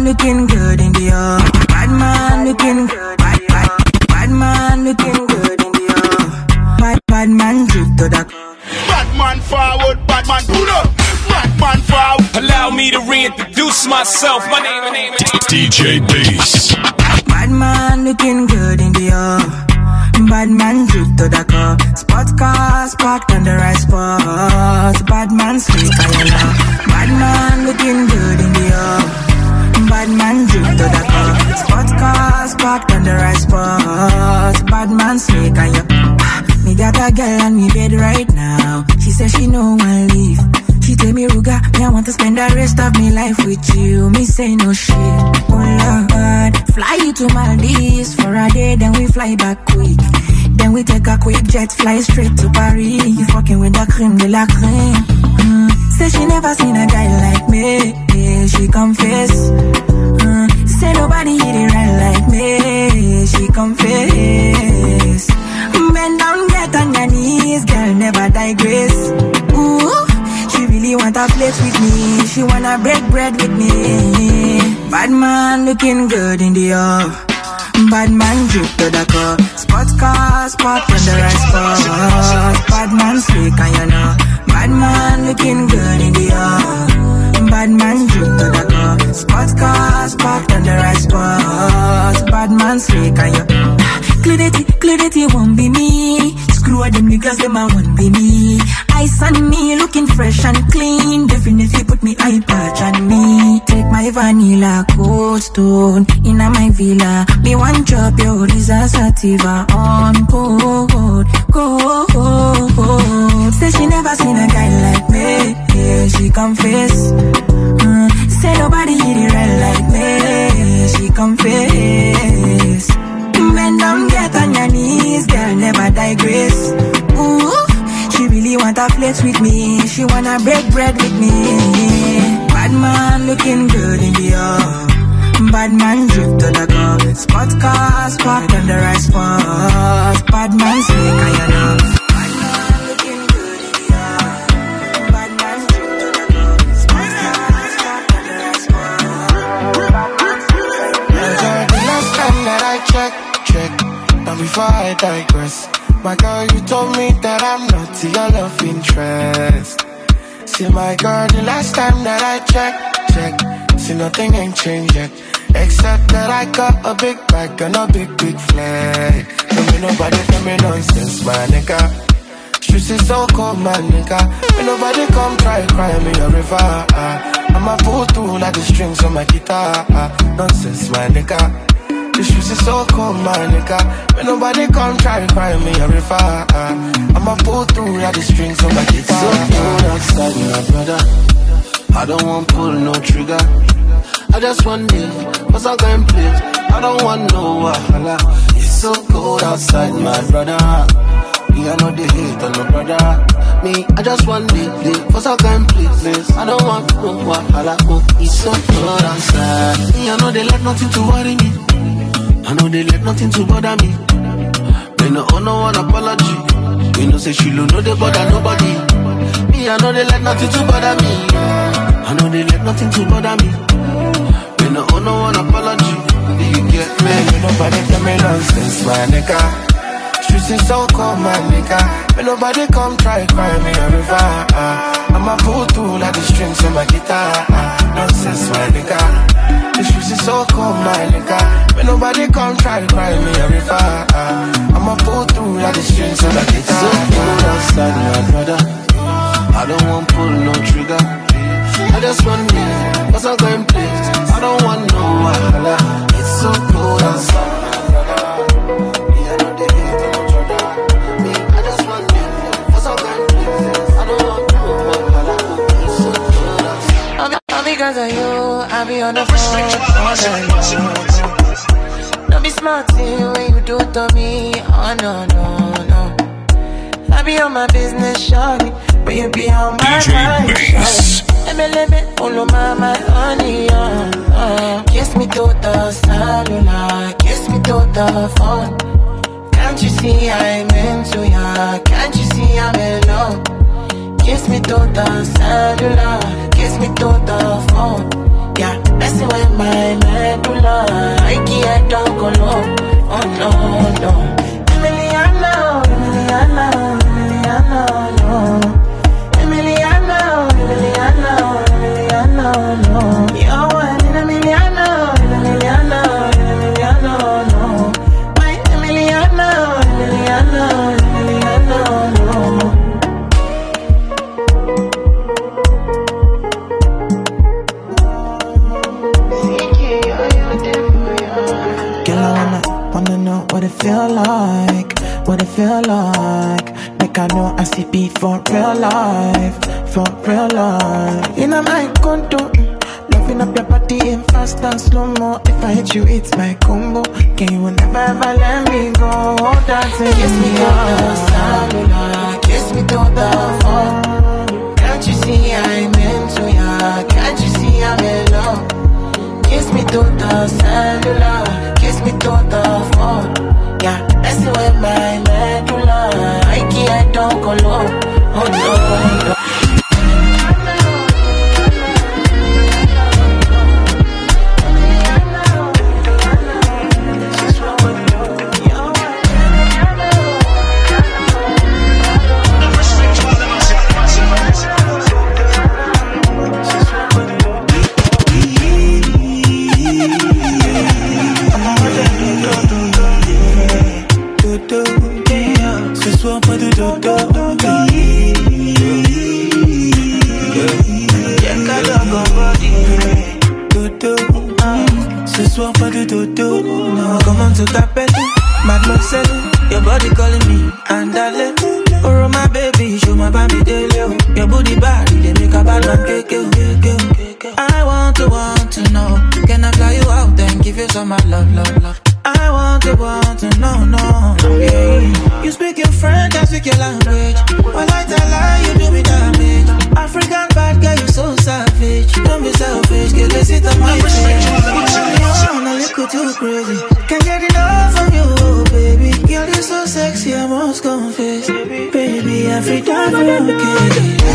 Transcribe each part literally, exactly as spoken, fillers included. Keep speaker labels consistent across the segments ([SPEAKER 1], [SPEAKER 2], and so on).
[SPEAKER 1] looking good in the air. Bad man looking good. Bad, bad, bad man looking good in the air. Bad, bad man drip to the car.
[SPEAKER 2] Bad man forward, bad man pull up. Bad man forward.
[SPEAKER 3] Allow me to reintroduce myself. My name, my name is
[SPEAKER 4] D J Bass.
[SPEAKER 1] Bad man looking good in the air. Bad man drip to the car. Spot cars parked on the right spot. Bad man sweet, I know. Bad man looking good in the air. Bad man drip to the car. Spot cars parked on the right spot. Bad man sweet, I know. Me got a girl on me bed right now. She says she no one leave. She tell me, Ruga, me I want to spend the rest of me life with you. Me say no shit. Oh Lord, fly you to Maldives for a day, then we fly back quick. Then we take a quick jet, fly straight to Paris. You fucking with the creme de la creme. Mm. Say she never seen a guy like me. Yeah, she confess. Mm. Say nobody hit it right like me. She confess. Bend down, get on your knees, girl, never digress. Ooh. She really want a place with me. She wanna break bread with me. Bad man looking good in the air. Bad man drip to the car. Spot cars parked on the right spot. Bad man slick and you know. Bad man looking good in the air. Bad man drip to the car. Spot cars parked on the right spot. Bad man slick and you know. Clarity, clarity won't be me. Screw all them niggas, them I won't be me. Ice on me, looking fresh and clean. Definitely put me eye patch on me. Take my vanilla cold stone in my villa. Me one drop your Lisa Sativa on cold, cold, cold. Say she never seen a guy like me. Yeah, she confess. Mm, say nobody hit it right like me. She confess. Bend down, get on your knees, girl, never digress. Ooh, she really want a flex with me. She wanna break bread with me. Bad man looking good in the air. Bad man drip to the car. Spot cars parked on the right spot. Bad man slick, I know. Bad man looking good in the air. Bad man drip to the car. Spot cars parked on the right spot. Bad man slick, I know.
[SPEAKER 5] The last time that I checked. Now before I digress, my girl, you told me that I'm not your love interest. See my girl, the last time that I checked, checked, see nothing ain't changed yet, except that I got a big bag and a big, big flag. Don't be nobody tell me nonsense, my nigga. Streets is so cold, my nigga. When nobody come try cry me a river. uh, I'ma pull through like the strings on my guitar. uh, Nonsense, my nigga. The shoes is so cold, my nigga. When nobody come try to cry me a river. uh, I'ma pull through like the strings on my guitar.
[SPEAKER 6] So cold outside, my brother. I don't want pull no trigger. I just want it, cause I can play. I don't want no wahala. It's so cold outside, my brother. Me, I know the hate on no brother. Me, I just want it, cause I can play. I don't want no wahala. Oh, it's so cold outside. Me, I know they let nothing to worry me. I know they let nothing to bother me. They no owe no one apology. We know say she don't know they bother nobody. Me, I know they let nothing to bother me. I know they let nothing to bother me. They no owe no one apology. Do you get me?
[SPEAKER 5] Ain't nobody tell me nonsense, my nigga. Streets is so cold, my nigga. When nobody come try cry me a river. uh, I'ma pull through like the strings on my guitar. uh, Nonsense, my nigga. The streets is so cold, my nigga. When nobody come try to cry me a river. uh, I'ma pull through like the strings on my guitar.
[SPEAKER 6] So cold outside, my brother. I don't want pull no trigger. I just want me, cause I'm going place. I don't want no wahala. It's so cold outside, my brother. Me, I know they hate on each other. Me, I just want me, cause I'm going place. I don't want no wahala. It's so cold outside.
[SPEAKER 7] All, all because of you, I be on the phone all night long. Don't be smart when you do it to me. Oh no, no, no. I be on my business, shawty, but you be on my mind, shawty. Let me live it, all of my, my honey, uh, uh. Kiss me to the cellular, kiss me to the phone. Can't you see I'm into ya? Can't you see I'm in love? Kiss me to the cellular, kiss me to the phone. Yeah, messing with my go low. Oh no, no. Emiliano, Emiliano, Emiliano, no. Emiliano, Emiliano, Emiliano, no. You're one in a Emiliano, Emiliano, Emiliano, no. My Emiliano, Emiliano, Emiliano, no.
[SPEAKER 1] Girl, I wanna, wanna know what it feel like, what it feel like. Make I know I see beat for real life, for real life. In a my condo, loving up your body in fast and slow-mo. If I hit you, it's my combo. Can you never ever let me go? Dancing,
[SPEAKER 7] kiss me to the cellular, kiss me to the phone. Can't you see I'm into ya? Can't you see I'm in love? Kiss me to the cellular, kiss me to the phone. Yeah, that's the way my medulla. I can't don't go low. Oh no, no.
[SPEAKER 1] Come on to Capelli, Mademoiselle, your body calling me, and darling. Oh my baby, show my baby daily. Your booty body, they make a bad man keke. I want to want to know, can I fly you out and give you some of love, love, love? I want to want to know, no, yeah. You speak your French, I speak your language. While I tell lie, you do me damage. African bad girl, you so savage. Don't be selfish, get let's sit on my face. You a little too crazy. Can't get enough of you, baby. Girl, you're so sexy, I must confess. Baby, every time I'm okay.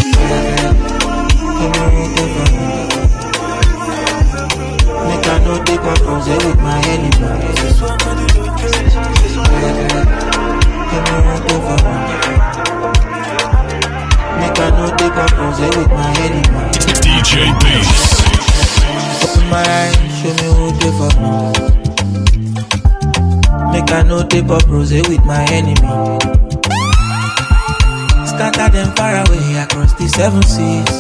[SPEAKER 1] Make I know take my pose with my enemies. Make I know take my pose with my enemies.
[SPEAKER 3] D J Bass.
[SPEAKER 1] Open my eyes, show me who they for me. Make I know take up rose with my enemy. Scatter them far away across the seven seas.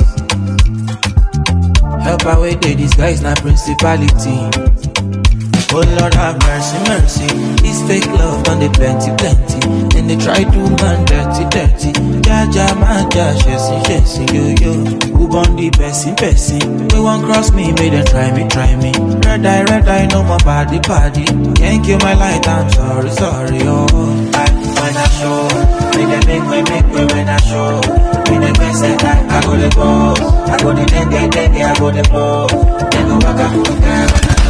[SPEAKER 1] Help away they disguise na principality. Oh Lord have mercy, mercy. This fake love done they plenty, plenty. Then they try to man dirty, dirty. Jaja, man, ja, chessy, chessy, yo, yo. Who born the person, person? We won't cross me, may they try me, try me. Red eye, red eye, no more party, party. Can't kill my light, I'm sorry, sorry, oh. I, when I show, when they make me, make me when I show. When they best that I, I go the boss. I go the den, den, den, I go the boss. They go back, I go the girl.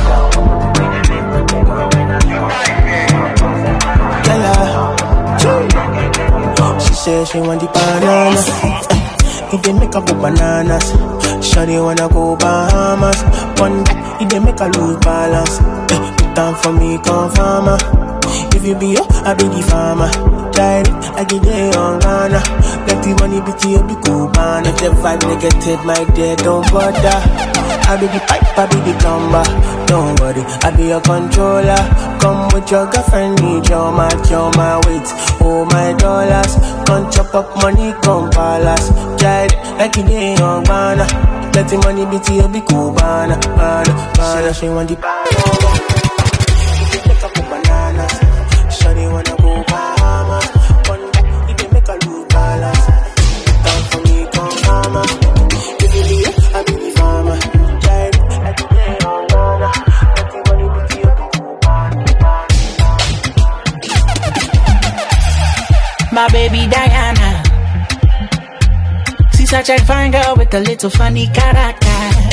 [SPEAKER 1] She said she want the banana. If they make her go bananas, shawty wanna go Bahamas. One day, if they make her lose balance, put down for me, come farmer. If you be yo, I be the farmer. Tried it, I get it on Ghana. Let the money be to you, be cool, man. If the vibe negative, my dear, don't bother. I be the pipe, I be the plumber. Don't worry, I be your controller. Come with your girlfriend, need your match, your my weight, oh my dollars. Come chop up money, come palace. Tried it, like it ain't on Ghana. Let the money be to you, be cool, banana, banana, banana. She want the banana. If you take up a banana, shawty wanna go Bahamas. One day, if they make a lose balance, down for me, come farmer. If you be it, I be the farmer. Tried it, like it ain't on Ghana. Let the money be to you, be cool, banana.
[SPEAKER 7] My baby Diana, she's such a fine girl with a little funny character.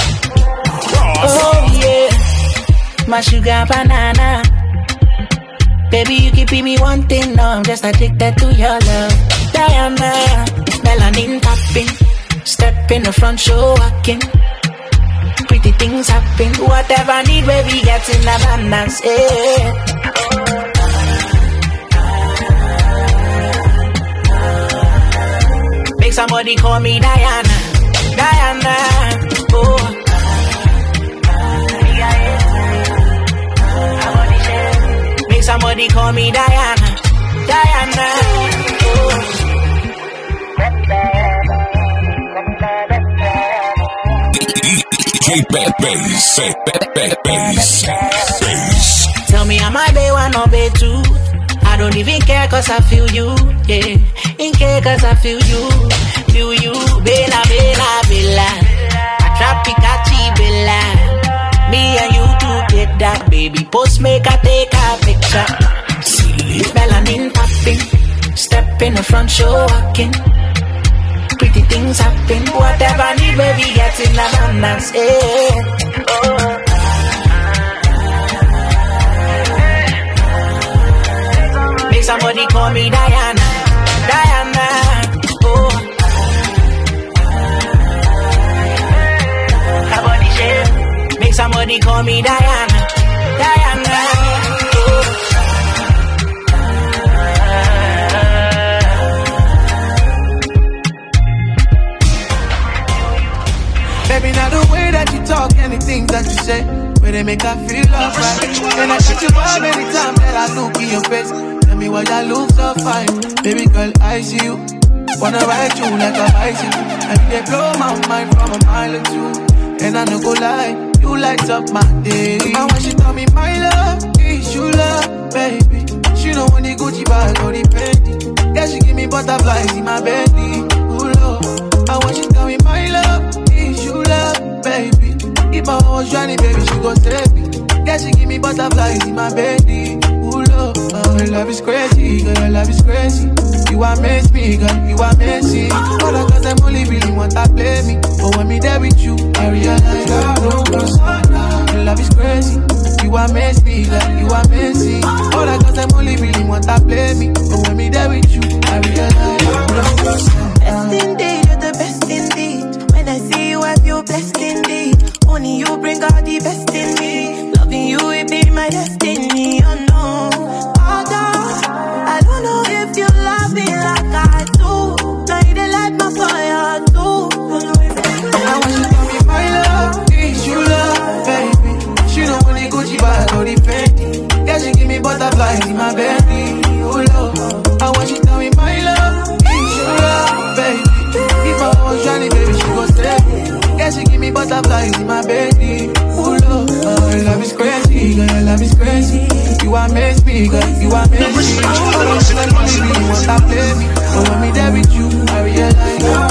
[SPEAKER 7] Oh yeah, my sugar banana. Baby, you keep me one thing, no, I'm just addicted to your love. Diana, melanin popping, step in the front, show walking. Pretty things happen, whatever I need, baby, get in abundance, yeah. Make somebody call me Diana, Diana. Oh. Make somebody call me Diana, Diana. Oh. Tell me, am I bay one or bay two? I don't even care cause I feel you, yeah. In care cause I feel you, feel you. Bella, bella, bella. I trap Pikachu, bella. Me and you together, baby. Post make I take a picture. See, melanin popping. Step in the front, show walking. Pretty things happen. Whatever need, baby, get in abundance. Eh. Oh. Make somebody call me Diana, Diana. Oh. Her body shape. Make somebody call me Diana, Diana. Oh.
[SPEAKER 5] Baby, now the way that you talk and the things that you say, where they make her feel love right. And I shoot you up anytime that I look in your face. Tell me why you look so fine. Baby girl, I see you. Wanna ride you like a bicycle. And they blow my mind from a mile or two. And I no go lie, you light up my day. And when she tell me my love, is you love, baby. She don't want the Gucci bag or the Fendi. Yeah, she give me butterflies in my belly. Ooh, Lord. And when she tell me my love, is you love, baby. If I was drowning, baby, she gon' save me. Yeah, she give me butterflies in my belly. Ooh, Lord. Oh, your love is crazy, girl, your love is crazy. You amaze me, girl, you amaze me. All the girls, them only really want to play me. But when me there with you, I realize I don't cross. Your love is crazy. You amaze me, girl, you amaze me. All the girls, them only really want to play me. But when me there with you, I realize I don't cross.
[SPEAKER 4] Best indeed, you're the best indeed. When I see you, I feel blessed indeed. Only you bring out the best in me. Loving you, it be my destiny. Oh no, although I don't know if you love me like I do. Now you dey light my fire too.
[SPEAKER 5] I want you to tell me my love is you love, baby. She don't want the Gucci bag or the Fendi. Yeah, she give me butterflies in my belly. Oh Lord, I want you to tell me my love is you love, baby. If I was drowning, baby, she gon' save me. Yeah, she give me butterflies in my belly. Ooh, Lord, oh, your love is crazy, girl, your love is crazy. You amaze me, girl, you amaze me. All the time only really want to play me. But when me there with you, I realize your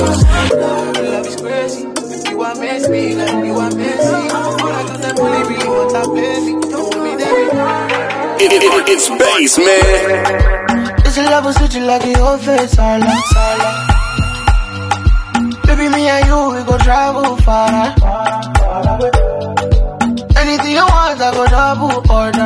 [SPEAKER 5] love is crazy. You amaze me, girl, you amaze me. All the time only really want to play me. But when me there with you,
[SPEAKER 3] it, it, it's bass, man.
[SPEAKER 5] It's a love with switch like the whole face, all up, all up. Baby, me and you, we go travel far, far away. Anything you want, I go double order.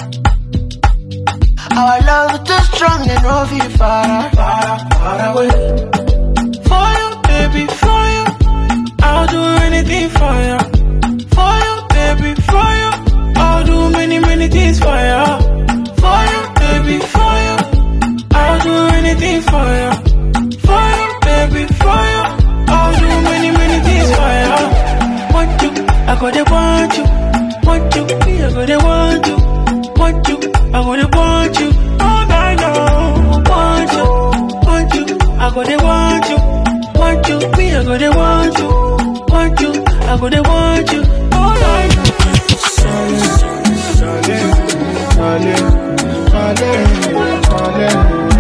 [SPEAKER 5] Our love is too strong and no feel far, far, far away.
[SPEAKER 8] For you, baby, for you, I'll do anything for you. For you, baby, for you, I'll do many, many things for you. For you, baby, for you, I'll do anything for you. For you, baby, for you, I'll do many, many things for you. Want you, I gotta want you. Want you, me, I gotta want you. Want you, I gotta want you. All night long. Want you, want you, I gotta want you. Want you, me, I gotta want you. Want you, I gotta want you. All night long.
[SPEAKER 5] Solid, solid, solid, solid,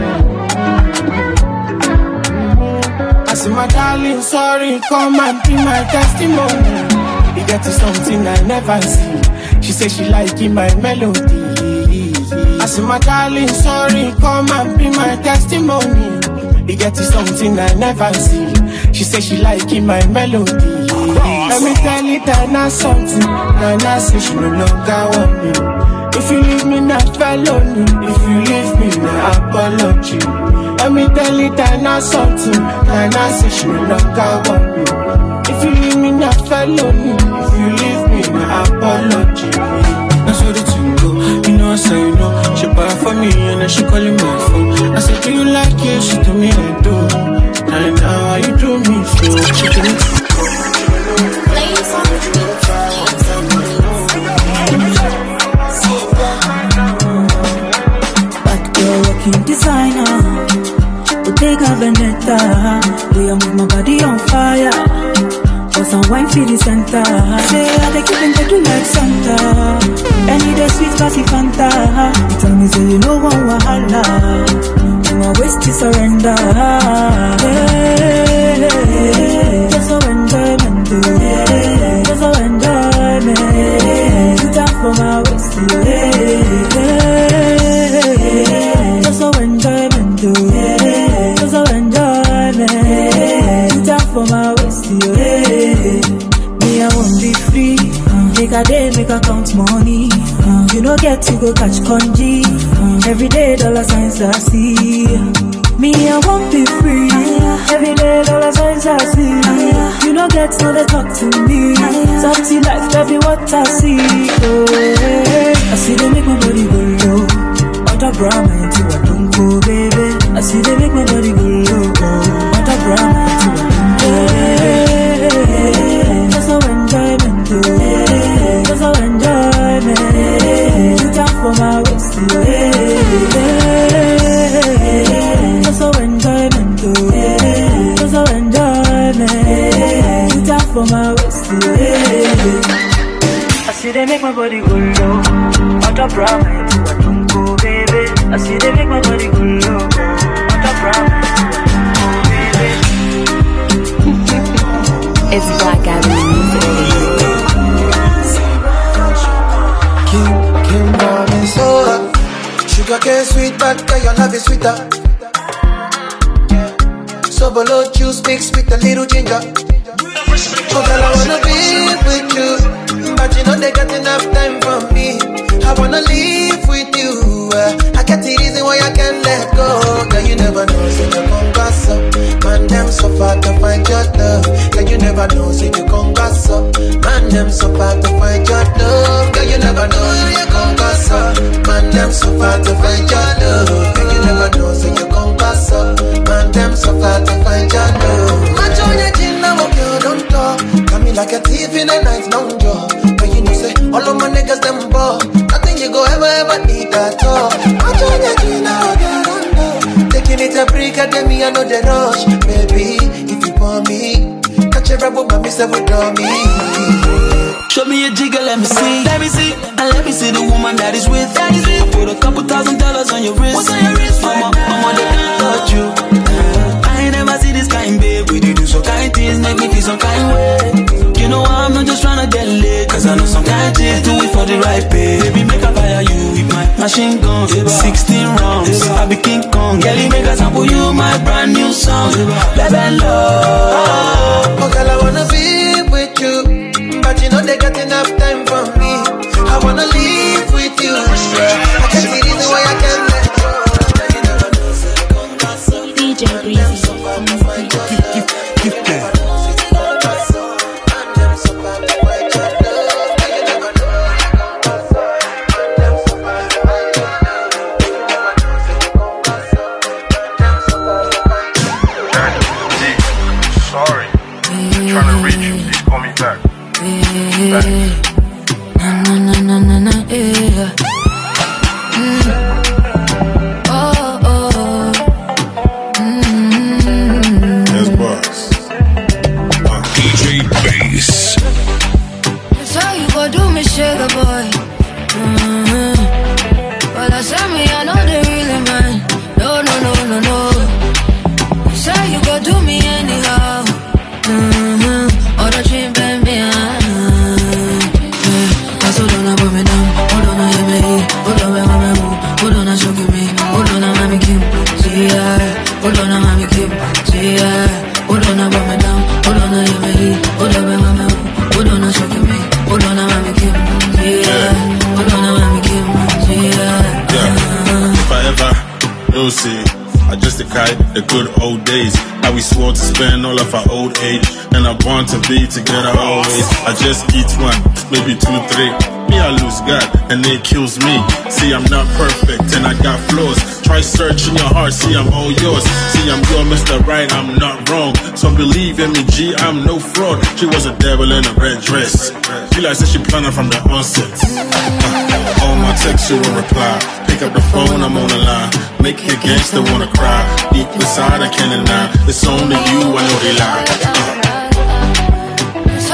[SPEAKER 5] solid. I see my darling, sorry, come and be my testimony. You get to something I never see. She said she liking my melody. I said, my darling, sorry, come and be my testimony. You get to something I never see. She said she liking my melody. Let me tell you that not something. Now I say she no longer want me. If you leave me, not felony. If you leave me, no apology. Let me tell you that not something. Now I say she no longer want me. If you leave me, not felony. If you leave me, no apology.
[SPEAKER 8] That's how the thing go. You know I say you know. She buy for me and then she calling my phone. I said, do you like it? She told me I do. Nah, nah.
[SPEAKER 1] some wine for the center. Say I dey keep them to do like Santa. Any day sweet passy Fanta. You tell me say you know one wahala. You a waste to surrender. Hey, just surrender, man. Just surrender, man. Put up for my waist. Just surrender, man. Just surrender, man. Put up for my waist. Me I won't be free. Make a day, make a count money. Uh, you know get to go catch congee. Uh, every day dollar signs I see. Me I won't be free. Uh, every day dollar signs I see. Uh, you know get to they talk to me. Uh, Something life that be what I see. Oh, I see they make my body go low. Other Brahma into a don't go, baby. I see they make my body go low. Other Brahma into a don't go, baby. Just so enjoyment, just so enjoyment. Put up for my waist, just so enjoyment, just so enjoyment. Put up for my waist. I see they make my body go low. Other Brahma into a don't go, baby. I see they make my body go low. Other Brahma into a don't go, baby.
[SPEAKER 9] It's Black Avenue Music.
[SPEAKER 5] King, King Bobby, so uh, sugar cane sweet, but girl, your love is sweeter. So below juice mixed with a little ginger. Oh girl, I wanna be with you, but you know they got enough time for me. I wanna live with you. Uh, I get the reason why I can't let go. Girl, you never know, say you gon' gas up. Man, them so far to find your love. Girl, you never know, say you gon' gas up. Man, them so far to find your love. Girl, you never know, you gon' gas up. Man, them so far to find your love. Girl, you never know, say you gon' gas up. Man, them so far to find your love. Match on your chin, now okay, don't talk. Got me like a thief in the night, long jaw. But you know, say all of my niggas them ball. Nothing you go ever ever need at all. Match on your chin, now okay, don't talk. Taking it a break, I me I know the rush, baby. If you want me, catch a rebel, my miss ever draw me.
[SPEAKER 10] Show me a jigger, let me see. Let me see. And let me see the woman that is with. That is with. I put a couple thousand dollars on your wrist. What's on your wrist? Mama, mama, they can't touch you. Uh, I ain't never see this kind, babe. We do some kind things, make me feel some kind way. You know I'm not just tryna get laid, cause I know some kind chicks do it for the right pay. Baby, make a fire you with my machine gun. Sixteen rounds, I be King Kong. Girlie, make a sample you my brand new song. Baby, love.
[SPEAKER 5] Oh girl, I wanna be with you, but you know they got enough time for me. I wanna live with you. I can't see reason why I can't let go.
[SPEAKER 9] D J Breezy.
[SPEAKER 2] Sorry, I'm trying to reach you. Please call me back.
[SPEAKER 7] Na na na na na na yeah. Mm. Oh oh. Mm.
[SPEAKER 2] Yes, boss. Uh.
[SPEAKER 3] D J Bass.
[SPEAKER 7] So you go do me, sugar boy. Mm-hmm. Well, I said me, I know they really man. No no no no no. So you go do me anyhow. Mm-hmm. Or the dream, baby. Hold on, put me down. Hold on, hear me. Hold on, where I'm move. Hold on, show me. Hold on, mommy Kim. Yeah. Hold on, mommy Kim. Yeah. Hold on, put me down. Hold on, hear me. Hold on, where I'm move. Hold on, show me. Hold on, mommy Kim. Yeah. Hold on, mommy Kim. Yeah.
[SPEAKER 2] Yeah. If I ever, you'll see. I just decry the good old days. How we swore to spend all of our old age. And I want to be together always. I just eat one, maybe two, three. Me, I lose God, and it kills me. See, I'm not perfect, and I got flaws. Try searching your heart, see, I'm all yours. See, I'm your Mister Right, I'm not wrong. So believe in me, G, I'm no fraud. She was a devil in a red dress. She like said she planned from the onset. Uh, all my texts, you will reply. Pick up the phone, I'm on the line. Make a gangster wanna cry. Deep inside, I can't deny. It's only you, I know they lie. Uh.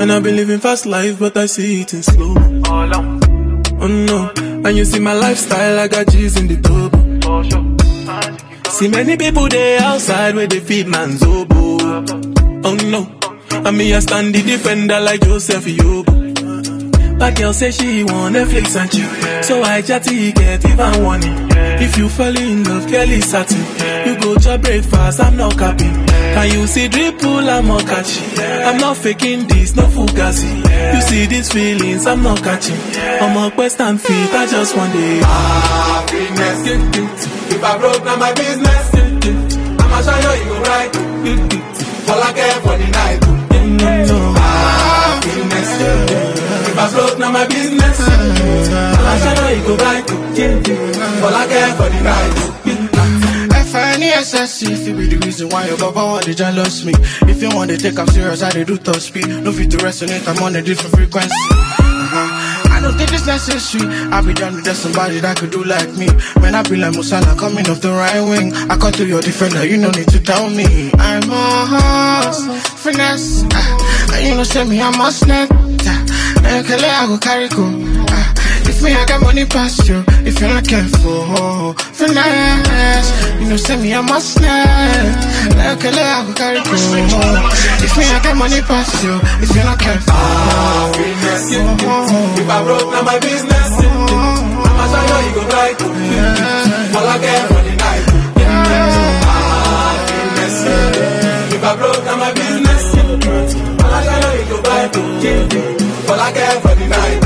[SPEAKER 8] And I've been living fast life, but I see it in slow. Oh no, and you see my lifestyle, I got G's in the double. See many people there outside where they feed man's oboe. Oh no, and me I stand the defender like Joseph Yobo. But girl say she want Netflix and chill, so I chatty get even warning. If you fall in love, girl is satin. You go to breakfast, I'm not capping. Can you see dripple, I'm not catching. I'm not faking this, no fugazi. You see these feelings, I'm not catching. I'm a quest and feet, I just want it. Happiness, if I broke, now my business. I'ma show you, you go right. All I care for the night. Happiness, if I broke, now my business. I'ma show you, you go right. All I care for the night.
[SPEAKER 5] F N E S S C, if you be the reason why your papa want to jealous me. If you want to take I'm serious, I do top speed. No fit to resonate, I'm on a different frequency. Uh-huh. I don't think it's necessary. I be done with somebody that could do like me. When I be like Musala coming off the right wing, I cut to your defender, you no need to tell me. I'm a horse, finesse. Uh, and you know, say me, I'm a snake. Uh, I go carry go. Uh, If me, I got money past you. If you're not careful, finesse. You know, send me a must snap. Like a leg, I will carry go. If me, I got money past you. If you're not careful, ah, finesse. If I broke, now my business. I'ma show you, you go right. All I care for the night. Ah, finesse. If I broke, now my business. I'ma show you, you go right. All I care for the night.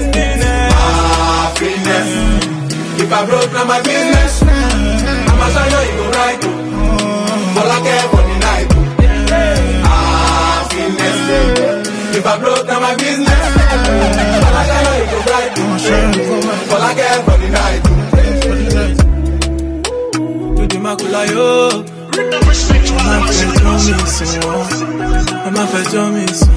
[SPEAKER 5] If I broke, now my business. I'ma show you, you go right. All I care for the night. Ah, finesse. If I broke, now my business. I'ma show you, you go right. All I care for the night. Do the makula yo. I'm a fed me so.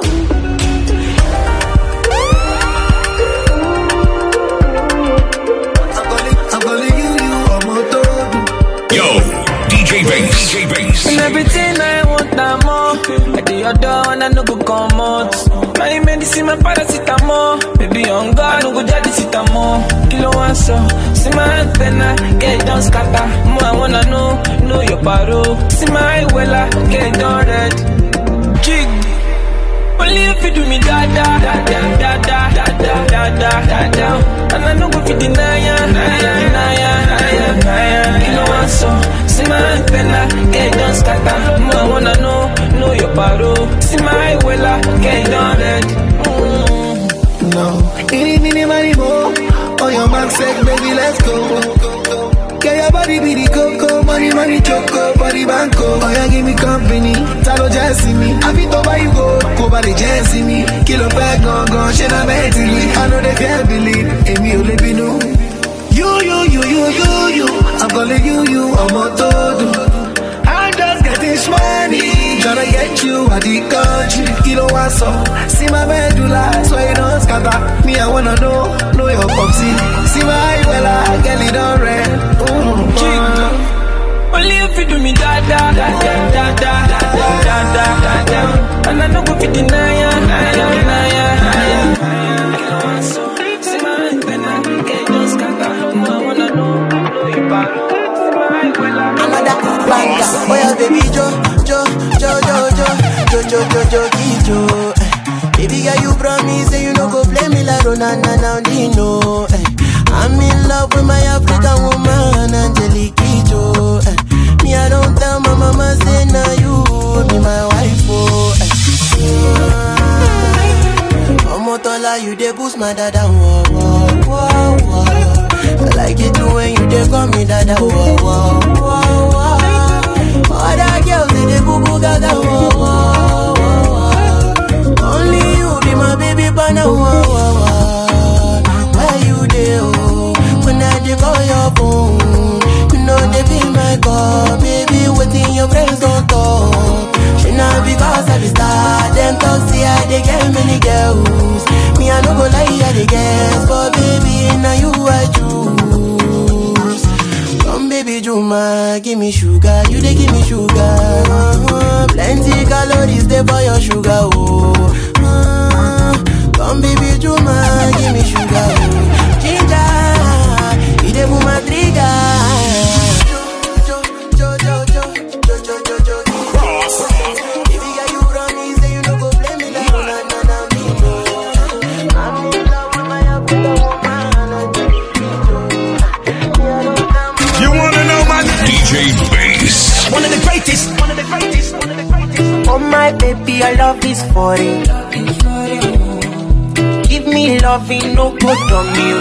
[SPEAKER 11] D J Bass, D J Bass.
[SPEAKER 12] And everything I want, I'm more. I do your door and I no go come out. My medicine, my paracetamol. Baby, on God, no go judge it more. Kilo one so. See my antenna, get it down scatter. More I wanna know, know your paro. See my wella, get it down red. Jig. Only if you do me da da da da da da da da da da da. And I no go fit deny ya, deny ya, deny ya. Kilo one so. See my antenna, get it down scatter. More I wanna know, know your paro. See my wella, get it down red. Mm.
[SPEAKER 13] No, any mini money more. On your mark, said, baby, let's go. Get your body be the coco, money, money, choco, body banco. Oh, yeah, give me company, talo jazzy me. I be to buy you go, go by the jazzy me. Kilo bag, gone, gone, shit, I'm mentally. I know they can't believe, and me only be new. You, you, you, you, you, you. I'm calling you, you, I'm a todo. I'm just getting money, tryna get you out the country. Kilo one so, see my medulla, so you don't scatter. Me, I wanna know, know your popsy. See my wella, get it on red.
[SPEAKER 12] Only if you do me da da da da da da da da da da. And I know go fit deny ya, deny ya, deny ya. Kilo one so, see my antenna, get it on scatter. More I wanna know, know your paro.
[SPEAKER 14] Another banga, oh yeah, baby Jo, Jo, Jo, Jo, Jo, Jo, Jo, Jo, Jo, Jo, Jo. Baby girl, you promise say you no go play me like Ronana now, Dino. I'm in love with my African woman, Angelique Jo. Me, I don't tell my mama say now you be my wife, oh. Omotola, you dey boost my dada, whoa, whoa, whoa, whoa. I like it too when you dey call me dada, whoa, whoa, whoa, whoa. Other girls they dey boo boo gaga, whoa, whoa, whoa. Only you be my baby partner, whoa, whoa, whoa. Where you dey, oh? When I dey call your phone, you know they be my call, baby. Waiting your friends don't talk. She not because I be star, them talk see I dey get many girls. Me I no go lie, I dey guess, but baby now you I choose. Come baby Juma, give me sugar, you dey give me sugar. Uh-huh. Plenty calories there for your sugar, oh. Uh-huh. Come baby, Juma, give me sugar, ginger, you dey move my trigger. Jo, jo, jo, jo, jo, jo, jo, jo, jo. Baby, girl, you promise that you no go blame me like na na na me, no. I'm in love with my African woman.
[SPEAKER 11] You wanna know my D J Bass,
[SPEAKER 15] one of the greatest, one of the greatest, one of the greatest.
[SPEAKER 14] Oh my baby, I love is for it. Give me loving, no good on you.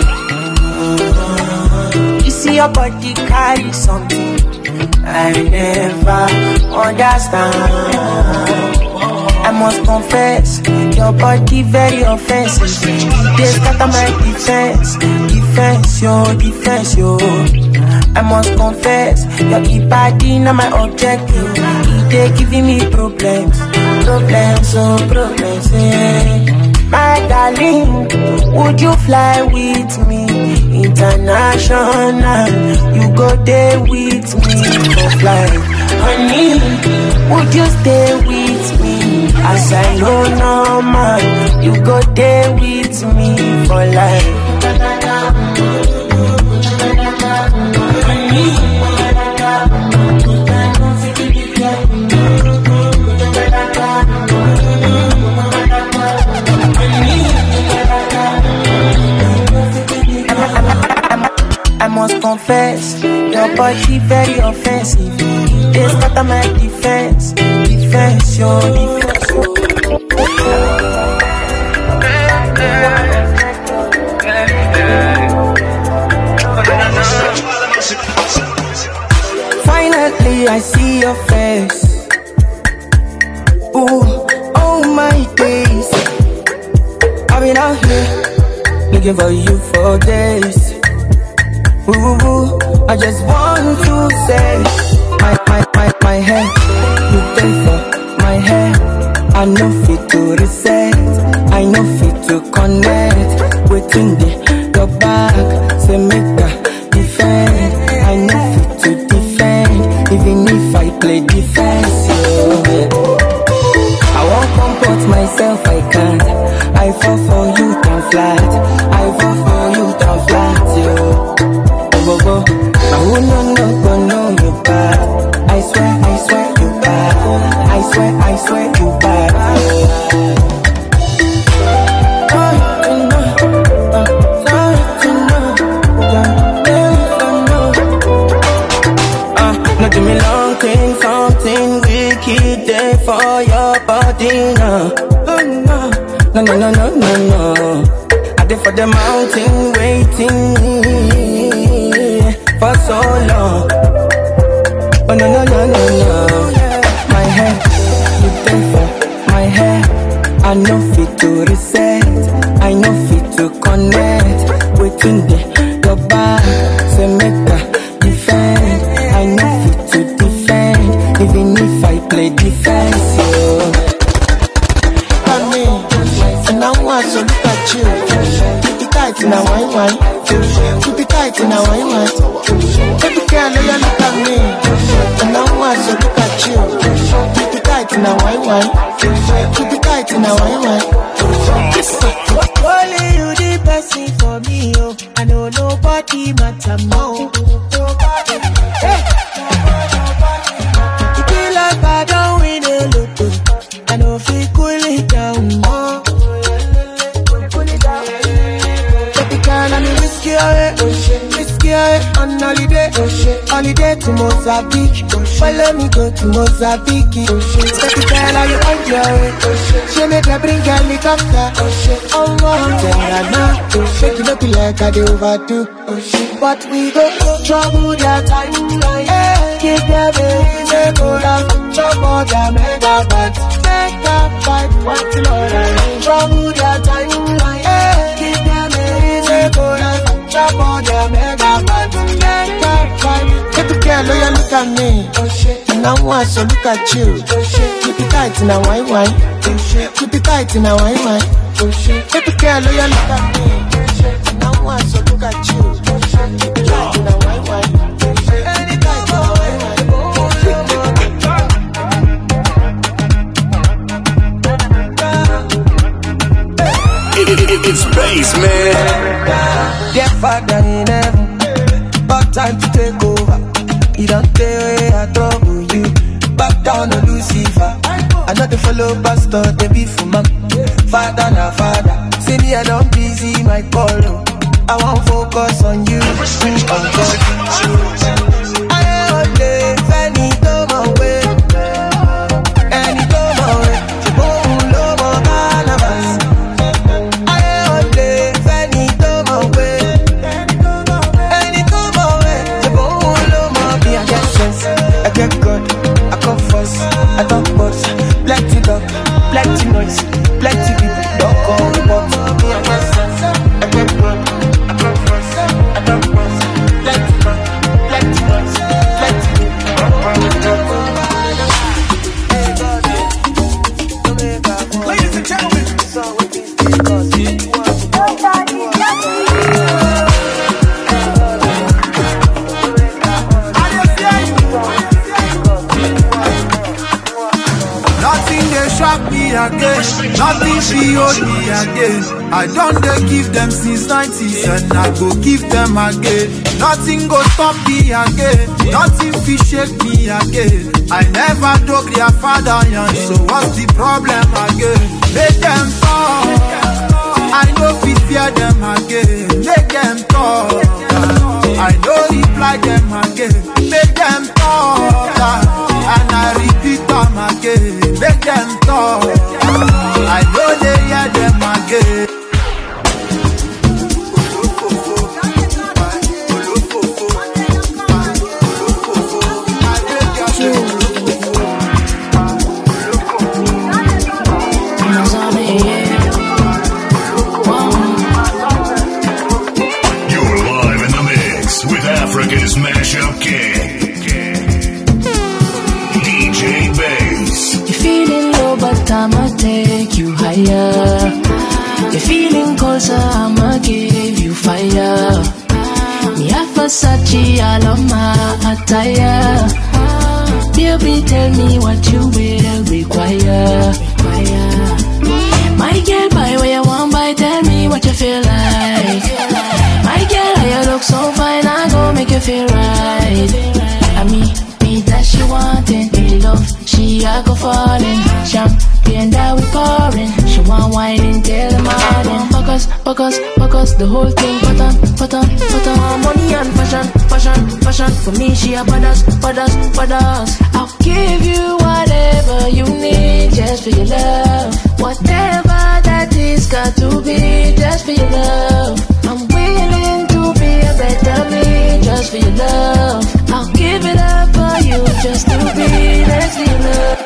[SPEAKER 14] You see your body carry something I never understand. I must confess, your body very offensive. They scatter my defense, defense, yo, defense, yo. I must confess, your body not my objective. They giving me problems, problems, oh problems, yeah. My darling, would you fly with me international? You go there with me for flight. Honey, would you stay with me? As I know no man, you go there with me for life. I must confess, your body very offensive. They scatter my defense, defense, your defense. Finally, I see your face. Ooh, oh my days. I've been out here looking for you for days. Ooh, I just want to say, my, my, my, my hair, you pay for my hair. I know fit to reset, I know fit to connect. Waiting the your back, say make a defend. I know fit to defend, even if I play defense. Yeah. I won't comport myself, I can't. I fall for you, down flat. I fall for you, down flat, yo. Go, go. I will not know, go know you bad. I swear, I swear you bad. I swear, I swear you bad. Uh, now do me long thing, something wicked there for your body now. Oh no, no, no, no, no, no, no. I did for the mountain waiting for so long. Oh no no no no no. My hair, you pay for my hair. I know fit to reset, I know fit to connect. Waiting there, your back, say make a defend. I know fit to defend, even if I play defense. Yo.
[SPEAKER 13] I mean, and I want to look at you. Keep it tight in a wine wine. Keep it tight in a wine wine. Baby girl, you look at me, and I want to look at you. Keep it tight in a wine wine. Keep it tight in a wine wine.
[SPEAKER 14] Only you the best thing for me, oh. I know nobody matter more. Nobody, hey. It be like I don't win a lotto. I know if you cool it down more. Baby girl, I'm risky away, risky away on holiday, holiday to Mozambique. Follow me go to Mozambique. Baby girl, are you on your way? She make her bring a helicopter. Oh, oh, tell her now. Shake it up like I do overdo. But we go trouble their time. Hey, give them a reason to love. Trouble their megabytes. Make that fight, what's the Lord? Trouble their time. Hey, give them a reason to love. Trouble their megabytes. Make that fight.
[SPEAKER 13] Baby girl, oh you look at me, and I want to look at you. Keep it tight in a wine wine. Keep it tight in a wine wine. Baby girl, oh you look at me, and I want to look at you. Keep it tight in a wine wine. Keep it tight in a wine wine.
[SPEAKER 6] Beast, man.
[SPEAKER 14] Dear Father in heaven, about time to take over. You don't tell I trouble you. Back down on Lucifer. I know the follow pastor, they be for mom. Father na father. See me, I don't busy my call. I won't focus on you. On God. I don't live any more way. Any more way. Oh, no more cannabis. I don't live any more way. Any more way. Oh, no more. Me, I get sense. I get God. I come first. I talk boss. Plenty talk. Plenty noise. Plenty people. Don't call me boss. Me, I get sense. I get God. I come first. I talk boss. Plenty talk. Plenty noise. Plenty people. Don't call me boss.
[SPEAKER 15] Ladies and gentlemen,
[SPEAKER 16] nothing they shock me again, nothing she hold me again. I don't they give them since nineties and I go give them again. Nothing go stop me again, nothing fi shake me again. I never dog their father young, so what's the problem again? Make them talk, I know fi fear them again. Make them talk, I know reply them again. Make them talk, and I repeat them again. Make them talk, I know they hear them again.
[SPEAKER 11] Africa's Mashup King, D J Bass.
[SPEAKER 17] You're feeling low, but I'ma take you higher. You're feeling closer, I'ma give you fire. Me a Versace all on my attire. Baby, tell me what you will require. My girl, by where you want, by tell me what you feel like. My girl, how you look so fine, I gon' make you feel right. I mean, me that she wantin', me love, she a go fallin'. Champagne that we pouring, she want wine until the morning. Focus, focus, focus, the whole thing. Put on, put on, put on. Money and fashion, fashion, fashion. For me, she a badass, badass, badass. I'll give you whatever you need, just for your love. Whatever that is, got to be just for your love. I'm willing to be a better me, just for your love. I'll give it up for you, just to be next to your love.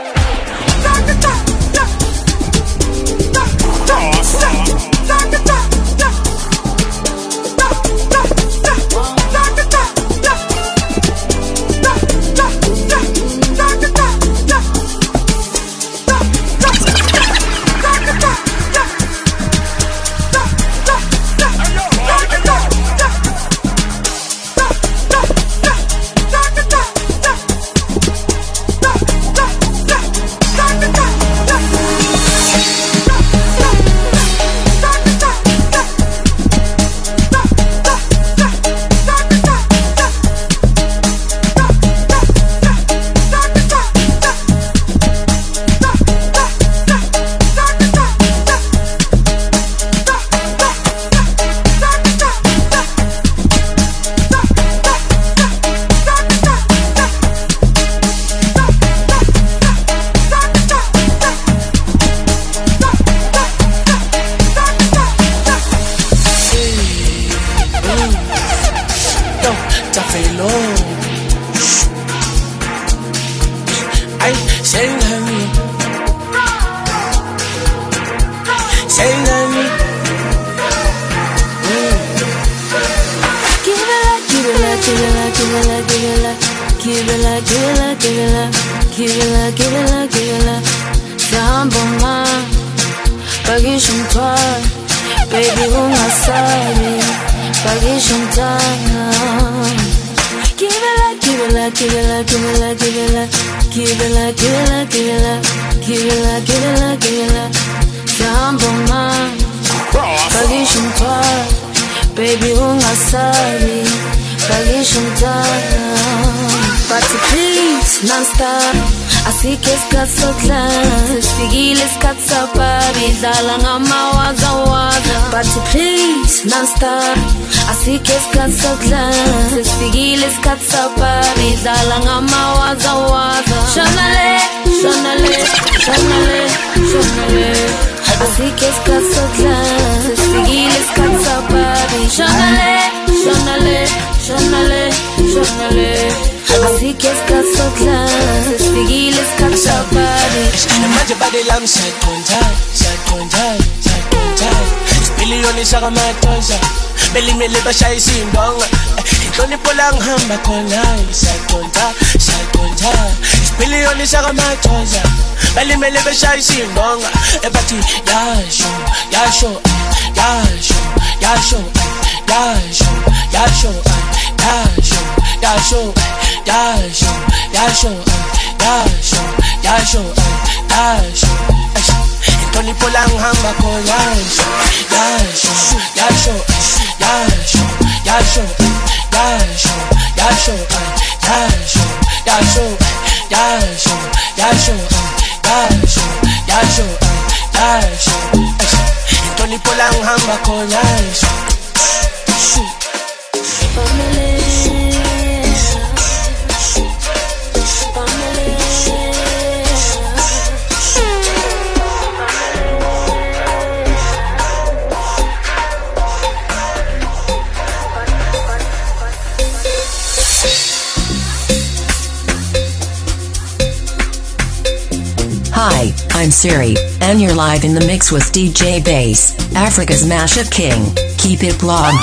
[SPEAKER 17] Pagisha umthwalo, baby ungasabi. Pagisha umthwalo, but please non-stop. Asike isikhathi sokudlala, sifikile isikhathi sababi. Dlala ngamawaza waza, but please non-stop. Asike isikhathi sokudlala, sifikile isikhathi sababi. Dlala ngamawaza waza. Shona le, shona le, shona le, shona le. Asike isikhathi sokudlala, sifikile isikhathi sababi. Shona le, shona le, shona le, shona le. Asike isikhathi sokudlala, sifikile isikhathi sababi.
[SPEAKER 18] Manje badela mshakonjani, shakonjani, shakonjani. Isipiliyoni shakamadonja, belimele bashayisa indonga. Inhlonipho la ngihamba khona, shakonja, shakonja. Isipiliyoni shakamadonja, belimele bashayisa indonga. Ebathi yasho, yasho, yasho, yasho, yasho, yasho, yasho, yasho, yasho, yasho, yasho, yasho, yasho. Inhlonipho la ngihamba khona, yasho, yasho, yasho, yasho, yasho, yasho, yasho, yasho, yasho, yasho, yasho, yasho. Inhlonipho la ngihamba khona, yasho.
[SPEAKER 19] Hi, I'm Siri, and you're live in the mix with D J Bass, Africa's Mashup King. Keep it logged.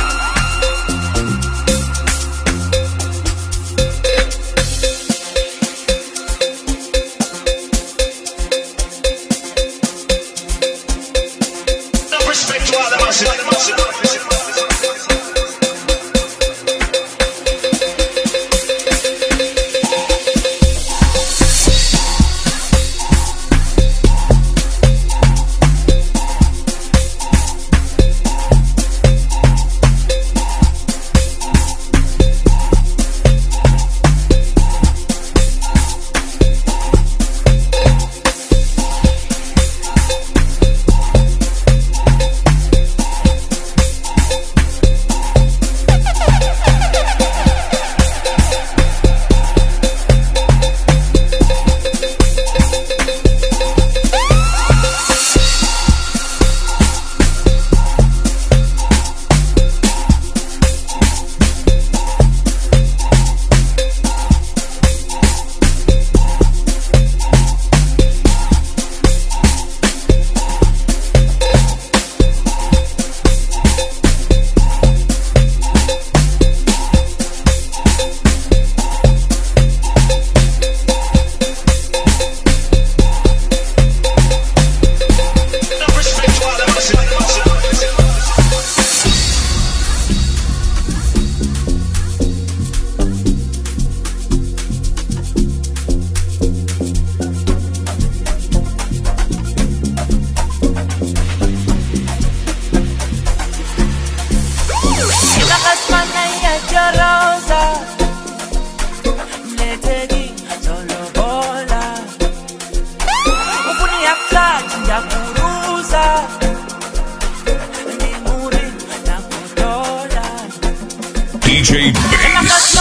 [SPEAKER 11] D J Bass.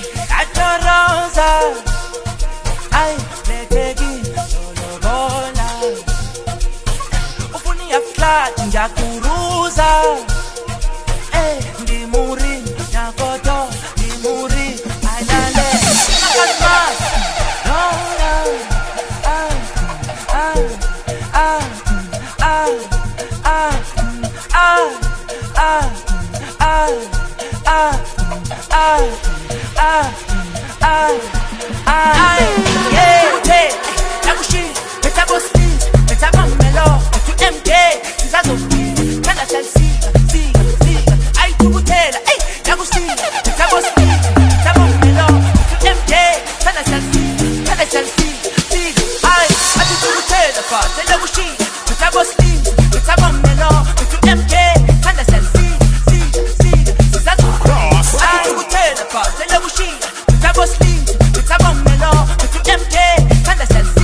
[SPEAKER 18] Ay, le tegui, solo bola. ah, ah, ah, ah, yeah, yeah. Nagushi, meta bosti, meta bamelo, tu M K, tu zazofi, kana Chelsea, si, si, ay tu butela, ay, nagushi, meta bosti, meta bamelo, tu M K, kana Chelsea, kana Chelsea, si, ay, ay tu butela, fa, te nagushi, meta bosti, meta bamelo, tu M K, kana Chelsea, si, si, si zazofi, ay tu butela, fa, te nagushi, meta bosti, meta bamelo, tu M K, kana Chelsea.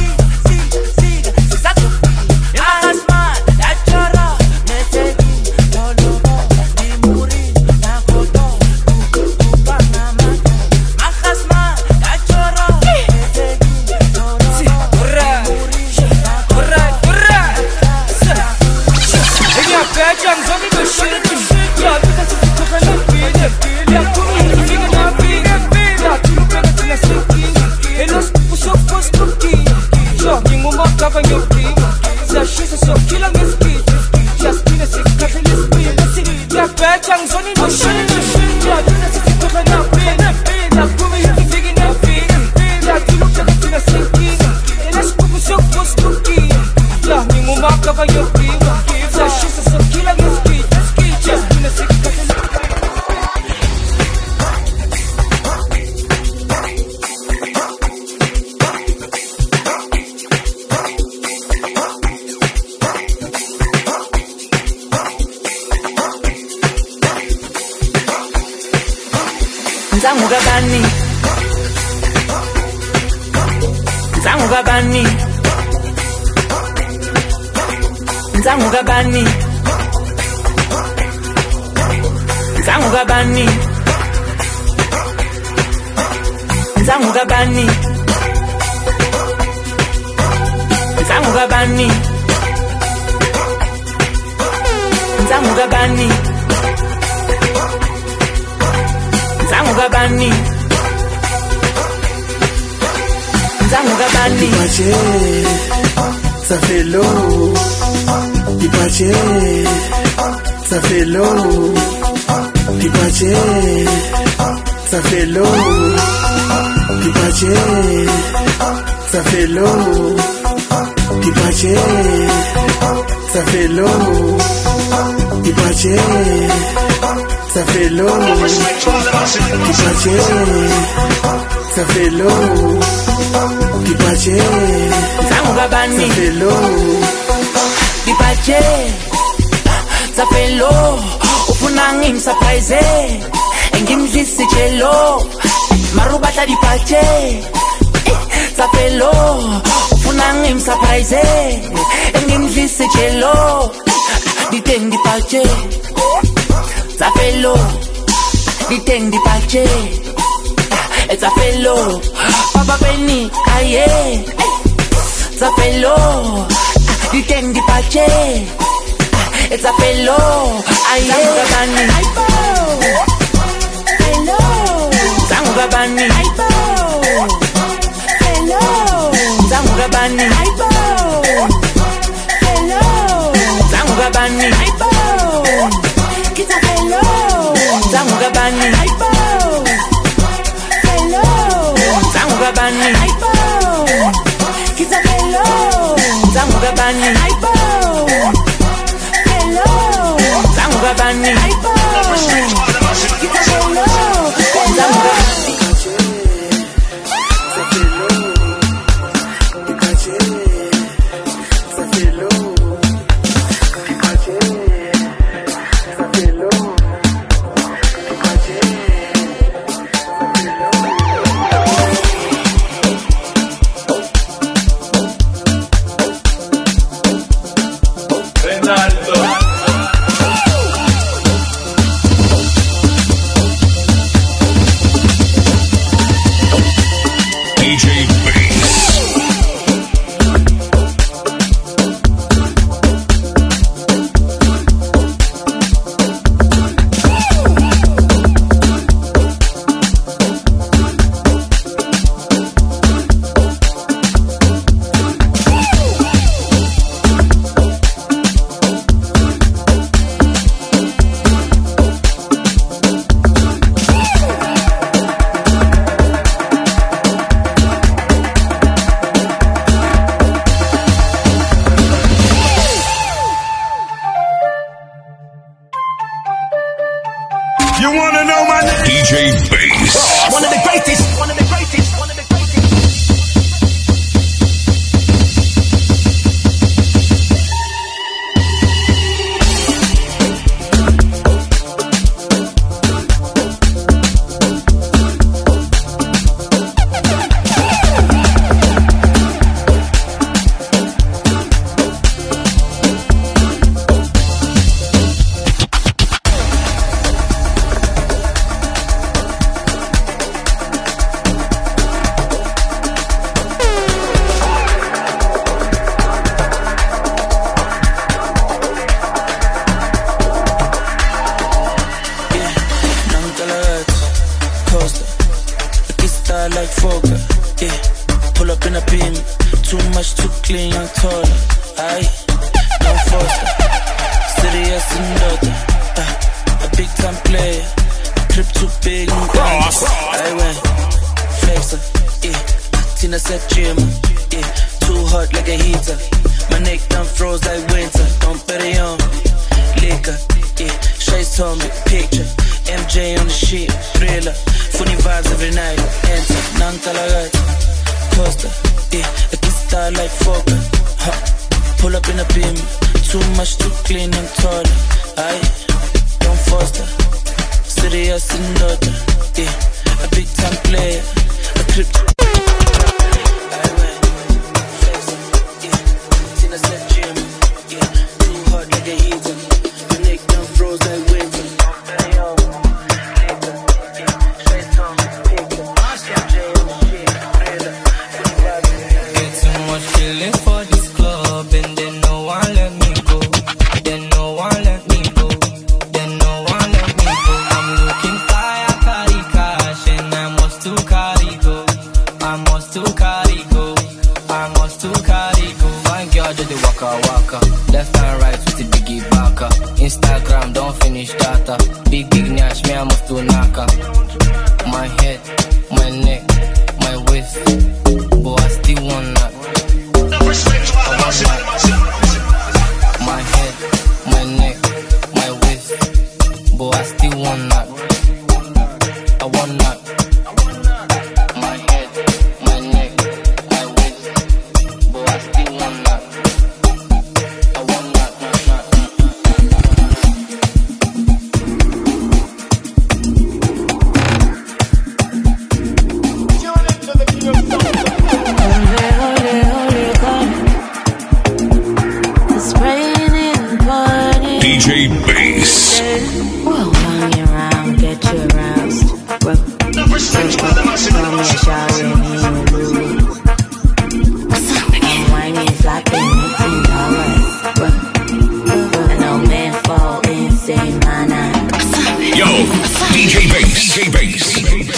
[SPEAKER 20] Nzamugabani Nzamugabani Nzamugabani Nzamugabani Nzamugabani Nzamugabani Nzamugabani Nzamugabani Nzamugabani
[SPEAKER 13] Dipache, ça fait l'eau. Dipache, ça fait l'eau. Dipache, ça fait l'eau. Dipache, ça fait l'eau. Dipache, ça fait l'eau. Dipache, ça fait l'eau. Dipache, ça fait l'eau. Dipache,
[SPEAKER 20] Nzamugabani
[SPEAKER 13] ça fait l'eau.
[SPEAKER 20] Dipache, ça fait l'eau. Ufuna ngimsurprise, ngimdlise chelo. Marubata dipache, ça fait l'eau. Ufuna ngimsurprise, ngimdlise chelo. Diteng dipache, ça fait l'eau. Diteng dipache, ça fait l'eau. Papa Benny, aye, ça fait l'eau. Diteng dipache, ça fait l'eau. Aye, Nzamugabani, Nzamugabani, Nzamugabani, Nzamugabani,
[SPEAKER 18] Kita hello,
[SPEAKER 20] Nzamugabani,
[SPEAKER 18] hello,
[SPEAKER 20] Nzamugabani,
[SPEAKER 18] Kita hello,
[SPEAKER 20] Nzamugabani,
[SPEAKER 18] hello,
[SPEAKER 20] Nzamugabani,
[SPEAKER 18] Kita hello,
[SPEAKER 20] Nzamugabani.
[SPEAKER 10] coaster. Look at star like Fokker, yeah. Pull up in a beam, too much, too clean, young taller. Aye, no Foster. Serious and daughter, uh, a big time player. Trip too big and gangster. I went flexer, yeah. Tina said Jimmer, yeah. Too hot like a heater. My neck done froze like winter. Don't bet it on liquor, yeah. Shades told me picture. M J on the sheet, thriller. Funny vibes every night. Enter, nang talagat. Coaster, yeah. A kiss star like Fokker, huh. Pull up in a beam. Too much, too clean and taller. Aye, don't foster. Serious and daughter, yeah. A big time player. A trip.
[SPEAKER 12] Instagram, don't finish data. Big, big nyash, me I must do naka. My head, my neck, my waist. But I still want that. I want that. My head, my neck, my waist. But I still want that. I want that. My head, my neck, my waist. But I still want that. I want that.
[SPEAKER 11] D J Bass.
[SPEAKER 9] Well, run you around, get you aroused. Well, come and shower in you. I'm whining, flapping, it's alright. Well, no man fall insane, man.
[SPEAKER 11] Yo, D J Bass. D J Bass.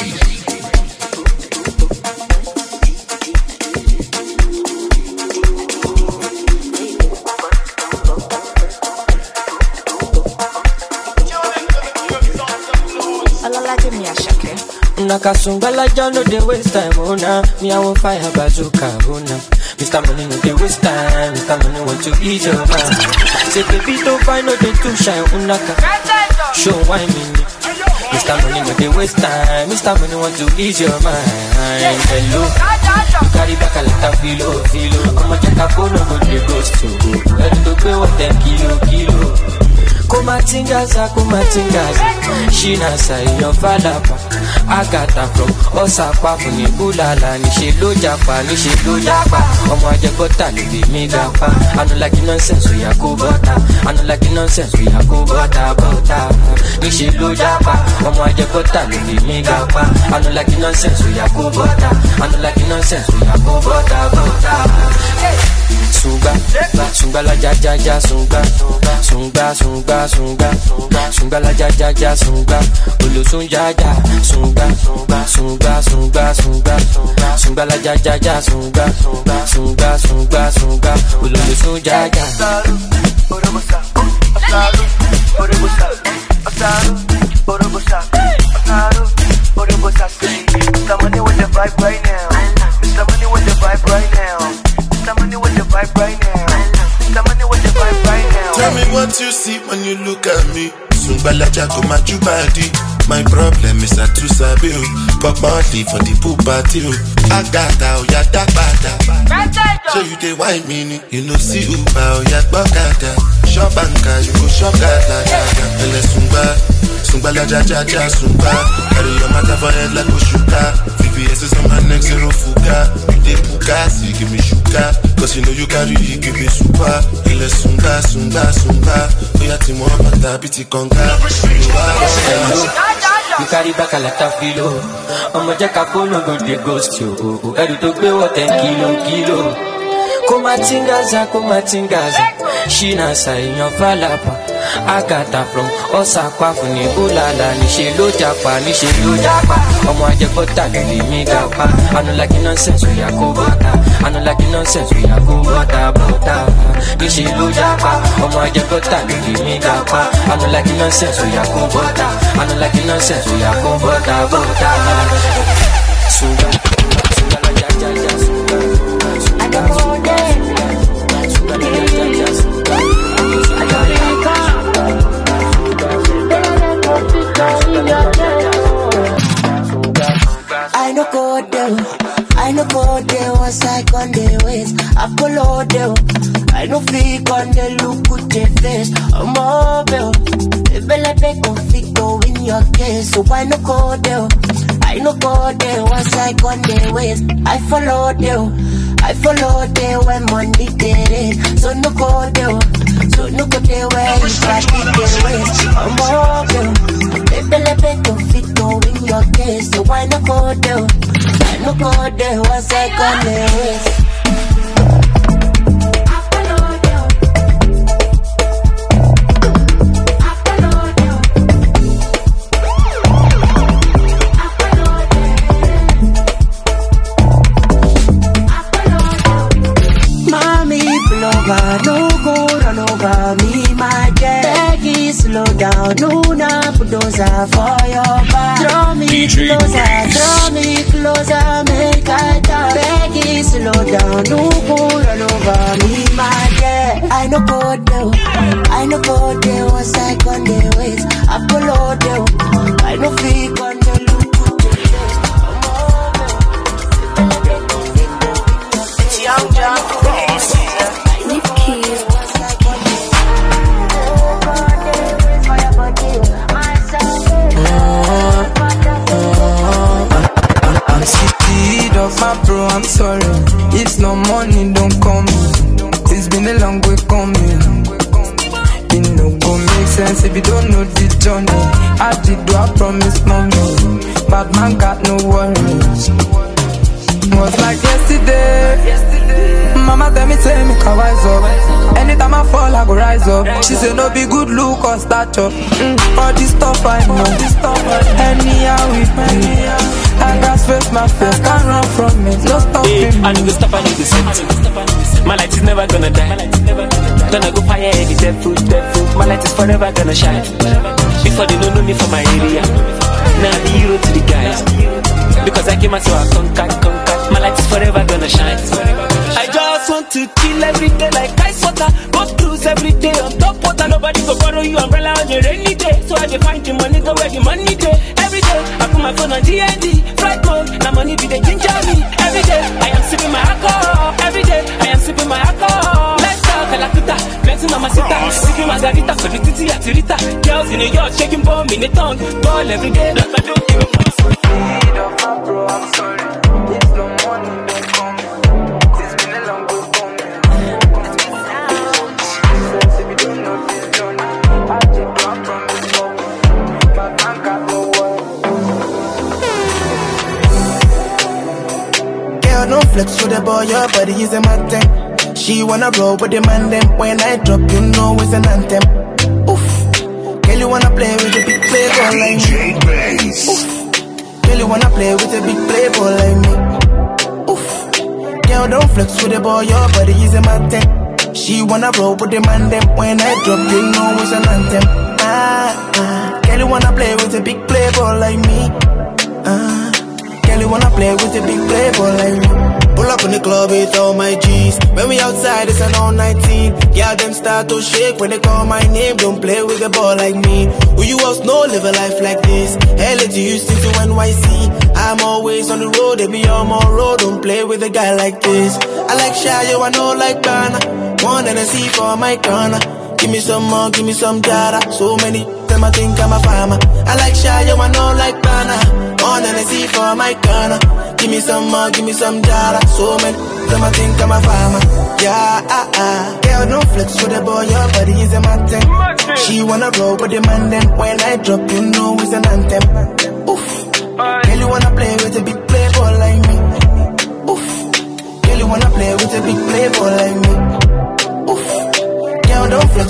[SPEAKER 10] Nakasumbala John no dey waste time, oh nah. Me I want fire bazooka, oh nah. Mister Money no dey waste time, Mister Money want to ease your mind. Say baby don't find no dey too shy, unaka. Show why me, Mister Money no dey waste time, Mister Money want to ease your mind. Hello, you carry back a lot of filo, filo. I'ma check a phone, no go dey ghost to go. Ready to pay what ten kilo, kilo. Kumatingaza, kumatingaza. Shina say your father pa. Agata from Osapa funi bulala. Nishi lo japa, nishi lo japa. Omo aje bota ni bi mi gapa. I don't like nonsense, we a go bota. I don't like nonsense, we a go bota, bota. Nishi lo japa. Omo aje bota ni bi mi gapa. I don't like nonsense, we a go bota. I don't like nonsense, we a go bota, bota. Sunga, sunga la ja ja ja sunga, sunga sunga sunga, sunga la ja ja ja sunga, ulu sunga ja sunga, sunga sunga sunga, sunga la ja ja ja sunga, sunga sunga sunga, ulu sunga ja.
[SPEAKER 15] Orobosa, asado, orobosa, asado, orobosa, asado, orobosa. Mister Money with the vibe right now. Mister Money with the vibe right now. Mister Money with the vibe right now. Mister Money with the vibe right now.
[SPEAKER 6] Tell me what you see when you look at me. Sungbala Jaco Majubadi. My problem is I too sabi. Pop Marley for the pool party. I got out, ya da bada. So you dey wine me, you know see Uba or ya Bokada. Shop banka, you go shop gada gada. Ele Sungba, Sungbala Jaja Jaja Sungba. Carry your matter for head like Oshuka. V V S is on my neck, zero fuga. You dey puka, so you give me sugar. Cause you know you carry, you give me super. Ele Sunga, Sunga, Sunga. Oya Timo Mata, Biti Konga.
[SPEAKER 10] You carry back a lot of filo. I'ma check a phone, no go dey ghost you. Edu to pay what ten kilo, kilo. Kumatingaza, kumatingaza. Shina say your falapa.
[SPEAKER 12] Agata from Osaka Funi Ulala Nishi lo japa, Nishi lo japa. Omo ajekota lili mi gapa. I don't like nonsense we are go bota. I don't like nonsense we are go bota bota. Nishi lo japa. Omo ajekota lili mi gapa. I don't like nonsense we are go bota. I don't like nonsense we are go bota bota. Suga, suga la ja ja ja suga. I don't want it. Suga la ja ja ja suga. I don't like
[SPEAKER 14] I no go there, I no go there. Once I on the ways, I follow them. I no freak on the look with the face. I'm mobile, belle beg of go in your case. So I no go there, I no go there. Once I on the ways, I follow them. I follow them when money get it. So no go there, so no go there where you try to get ways. I'm mobile, belle beg of go in your case. So I no go there, I no go there. Once I on the ways. No go run over me, my dear. Beggy, slow down. No, na bulldozer for your back. Draw me closer, draw me closer, make I talk. Beggy, slow down. No go run over me, my dear. I no go there, I no go there. Once I on the ways, I follow them. I no freak on the look. It's Young John.
[SPEAKER 8] I'm sick of my bro, I'm sorry. If no money, don't come. It's been a long way coming. It no go make sense if you don't know the journey. I did do I promise mommy. Bad man got no worries. Was like yesterday. Mama tell me, tell me, can rise up. Anytime I fall, I go rise up. She say no be good look or stature. Mm, all this stuff I know. Anyhow we play. I grass face my face, can't run from it. No stopping me.
[SPEAKER 21] I need to stop, I need to set. My light is never gonna die. Gonna go fire any dead food, dead food. My light is forever gonna shine. Before they don't know me from my area. Now I'm the hero to the guys. Because I came out so I conquered, conquered. My light is forever gonna shine. I just want to chill every day like ice water. Go cruise every day on top water. Nobody go borrow you umbrella on your rainy day. So I can find the money, go where the money day. Every day I put my phone on D and D. Flight mode, now money be the ginger me. Every day I am sipping my alcohol. Every day I am sipping my alcohol. Let's talk Calacuta, plenty mama sita. Sipping margarita, for the titty atirita. Girls in New York shaking bomb in the tongue. Ball every day, that's what I do.
[SPEAKER 8] Bro, I'm sorry. It's no money, don't come. It's been a long way coming. If you don't know this journey, I just drop from the top. But I got no worry.
[SPEAKER 5] Girl, don't flex with the boy, your body is a matter. She wanna roll with the man, them. When I drop, you know it's an anthem. Oof. Girl, you wanna play with the big playboy like me. Oof. Girl, you wanna play with a big playboy like me. Oof. Girl, don't flex with the boy, your body is a matter. She wanna roll with the man, them. When I drop, you know it's an anthem. Ah, ah. Girl, you wanna play with a big playboy like me. Ah. Girl, you wanna play with a big playboy like me. Pull up in the club with all my G's. When we outside, it's an all nineteen. Yeah, them start to shake when they call my name. Don't play with a ball like me. Who you else know live a life like this? L A to Houston to N Y C. I'm always on the road, they be on my road. Don't play with a guy like this. I like Shayo, I know like Ghana. One and a C for my corner. Give me some more, give me some data. So many them I think I'm a farmer. I like Shayo, I know like Ghana. One and a C for my corner. Give me some more, give me some data. So many them I think I'm a farmer. Yeah, ah, ah. Girl, don't flex with the boy, your body is a matter. She wanna roll with the man, then when I drop, you know it's an anthem. Oof. Girl, you wanna play with a big playboy like me. Oof. Girl, you wanna play with a big playboy like me. Oof. Girl, don't flex with the boy.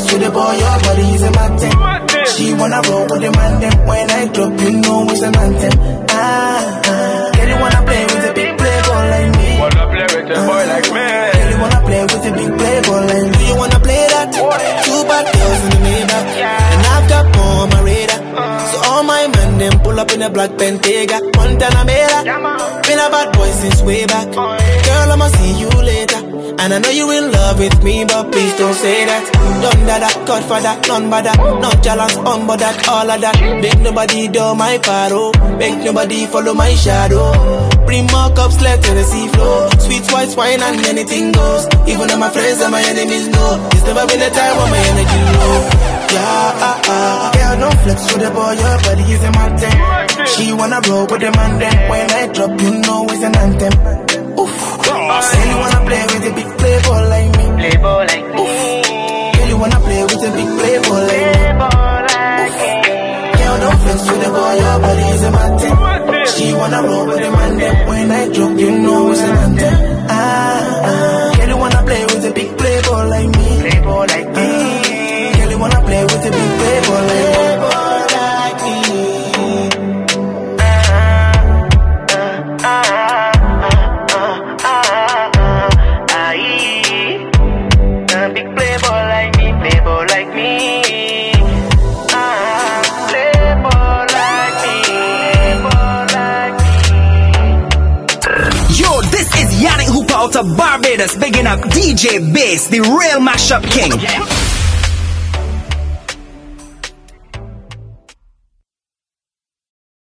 [SPEAKER 5] boy, your body is a mountain. She wanna roll with the man them. When I drop, you know it's an anthem. Ah, ah. Girl, you wanna play with a big playboy like me?
[SPEAKER 4] Wanna play with a boy like me?
[SPEAKER 5] Girl, you wanna play with a big playboy like me? Do you wanna play that? Two bad girls in the Maybach, and I've got more on my radar. So all my men them pull up in a black Bentayga, Montana Mela. Been a bad boy since way back. Girl, I'ma see you later. And I know you in love with me, but please don't say that. Done that, Godfather, none but that. Not jealous, on but that, all of that. Make nobody do my paro. Make nobody follow my shadow. Bring more cups, let the sea flow. Sweet white wine and anything goes. Even though my friends and my enemies know. It's never been a time when my energy low. Yeah, ah, ah. Girl, don't flex with the boy, your body is a mountain. She wanna roll with the man then. When I drop, you know it's an anthem. Oof. Say you wanna play with a big playboy like me.
[SPEAKER 4] Playboy like me.
[SPEAKER 5] Oof. Girl, you wanna play with a big playboy like me. Oof. Girl, don't flex with the boy, your body is a mountain. She wanna roll with the man then. When I drop, you know it's an anthem. Ah, ah. Girl, you wanna play with a big playboy like me.
[SPEAKER 4] Playboy like me.
[SPEAKER 5] Ah. Girl, you wanna play with a big playboy like me.
[SPEAKER 22] Out of Barbados, bigging up D J Bass, the real mashup king.